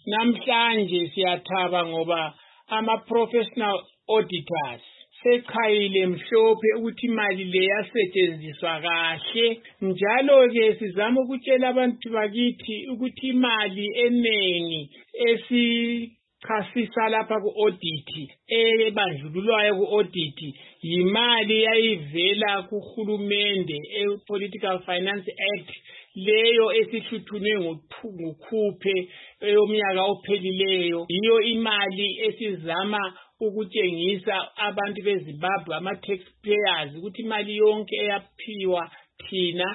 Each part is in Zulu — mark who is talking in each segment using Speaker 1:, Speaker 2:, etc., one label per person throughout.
Speaker 1: namhlanje siyathaba ngoba ama-professional auditors sekhayile mhlophe ukuthi imali le yasetshenziswa kahle. Njalo-ke sizama ukutshela abantu bakithi ukuthi imali eningi chasisa lapha ku-audit ebandlululwayo ku-audit yimali yayivela kuhulumende e-Political Finance Act leyo esihluthunwe ngokhuphe eyomnyaka ophelileyo. Yiyo imali esizama ukutshengisa abantu beZimbabwe ama-taxpayers ukuthi imali yonke eyaphiwa thina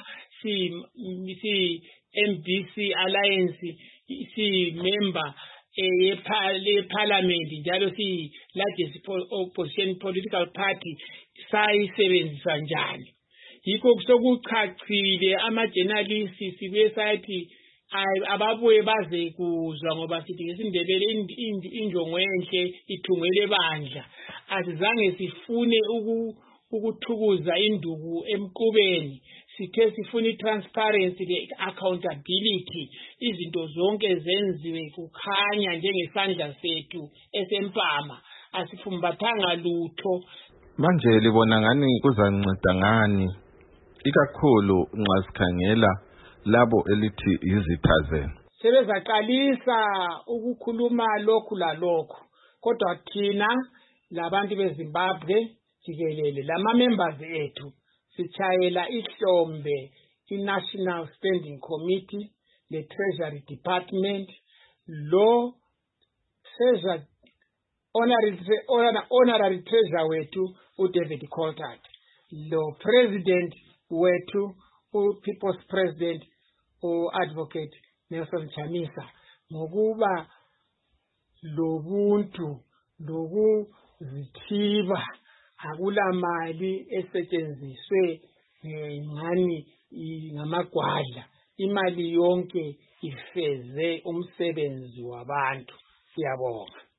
Speaker 1: si-MBC Alliance si-member ye-parliament njalo si-largest opposition political party sayisebenzisa njani. Yikho sokuchachile ama-journalists sibuye sathi ababuye baze kuzwa ngoba sithi ngesindebele injongo enhle ithungele bandla. Asizange sifune ukuthukuza induku emqubeni. Sithe sifuna i-transparency le-accountability, izinto zonke zenziwe kukhanya njengesandla sethu esempama, asifumbathanga lutho.
Speaker 2: Manje libona ngani kuzanceda ngani ikakhulu nxa sikhangela labo elithi izitha zenu?
Speaker 1: Sebezaqalisa ukukhuluma lokhu lalokhu, kodwa thina labantu beZimbabwe jikelele lama-members ethu sichayela ihlombe i-National Standing Committee le-Treasury Department lo honorary treasurer wethu uDavid Coltart, lo president wethu u-People's President u-Advocate Nelson Chamisa, ngokuba lobuntu lokuzithiba akula mali esetshenziswe ngani ngamagwadla. Imali yonke ifeze umsebenzi wabantu. Siyabonga.